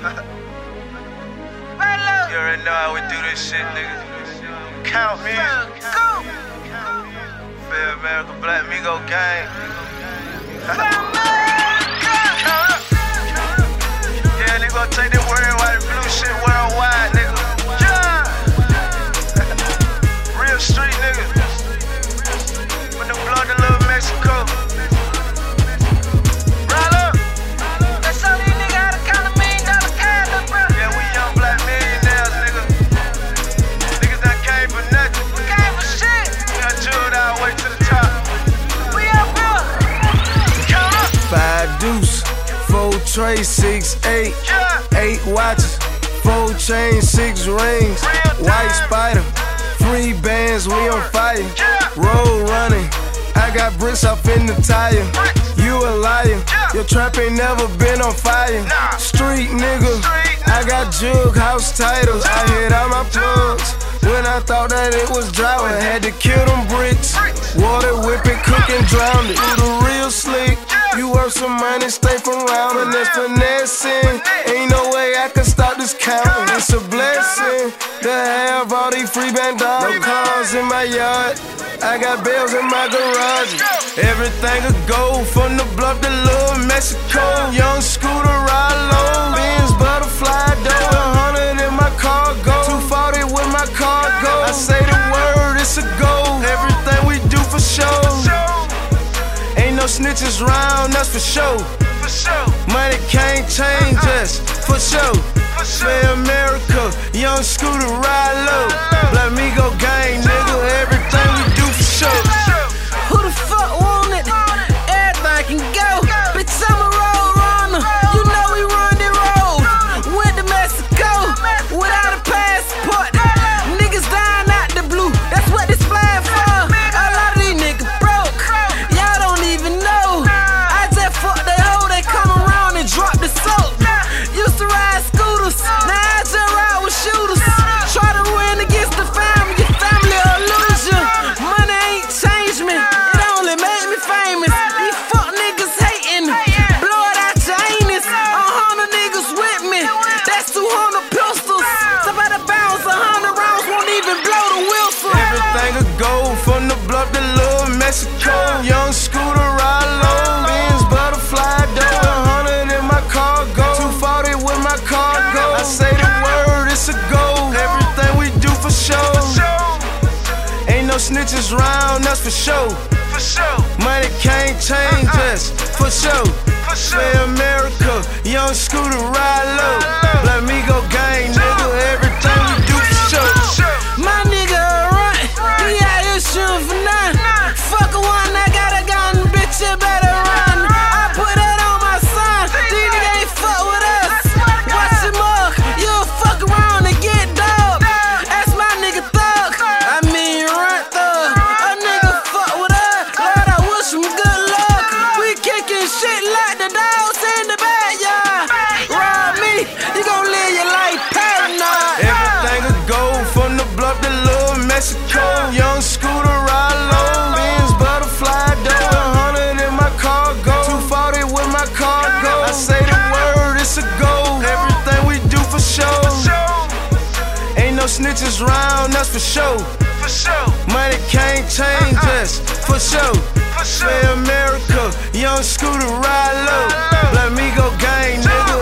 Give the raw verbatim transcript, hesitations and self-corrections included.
You already know how we do this shit, nigga. Count me. Fair America, Black Migo gang. Yeah, nigga gon' take this word white and blue shit worldwide, nigga. Real street nigga. With the blood of little Mexico. Roll up. That's all these niggas had a count of million dollar cash, look, bro. Yeah, we young black millionaires, nigga. Niggas that came for nothing. We came for shit. We done chilled our way to the top. We up here. Count up. Five deuce, four tray, six, eight, Yeah. eight watches, four chains, six rings, white spider, free bands, we on fire, road running, I got bricks up in the tire, you a liar, your trap ain't never been on fire, street nigga, I got jug house titles, I hit all my plugs, when I thought that it was dry, I had to kill them bricks, water whip it, cook and drown it, do the real slick, you worth some money, stay from round and that's finessing, ain't no way I can stop this counting, it's a blessing, to have all these free bandanas, no cars in my yard, I got bells in my garage, everything a go from the bluff to little Mexico, young scooter ride low, Benz butterfly door, a hundred in my cargo, two forty with my cargo, I say the word, it's a go, everything we do for show, ain't no snitches round, that's for sure, For sure. money can't change us, for sure, Fair America, young scooter ride low, Black Migo gang, nigga, everything we do for sure. Who the fuck want it? Everything can go. Bitch, I'm a road runner. You know we run the road. Went to Mexico without a passport. Niggas dying out the blue. That's what this flag for. A lot of these niggas broke. Y'all don't even know. I just fucked they hoe. They come around and drop the soap. Used to ride scooters. Now I just ride with shooters. Try to win against the family. Your family illusion. Money ain't changed me. It only made me famous. These fuck niggas hating. Blow it out your anus. A hundred niggas with me. That's two hundred pistols. Somebody bounce a hundred rounds. Won't even blow the whistle. Everything a go from the bluff to little Mexico, young scooter ride low, Benz butterfly door, a hundred in my cargo, two forty with my cargo, I say the word, it's a go, everything we do for show, ain't no snitches round, that's for sure, For sure. money can't change us, for sure, Fair America, young scooter ride low, Black Migo gang, nigga, everything we do for sure. My nigga run. He out here shooting for none. Fuck a one, I got a gun, bitch, you better run. I put that on my son. These niggas ain't fuck with us. Watch your mug. You'll fuck around and get dub. That's my nigga thug. I mean, run thug. A nigga fuck with us. Lord, I wish him good luck. We kicking shit like the dogs in the backyard. Rob me, you gon' live your life paranoid. Everything a go from the bluff to little Mexico, young scooter ride low, Benz butterfly door, a hundred in my cargo, two forty with my cargo, I say the word, it's a go, everything we do for show, ain't no snitches round, that's for sure, For sure. money can't change us, for sure, Fair America, young scooter ride low, Black Migo gang, nigga,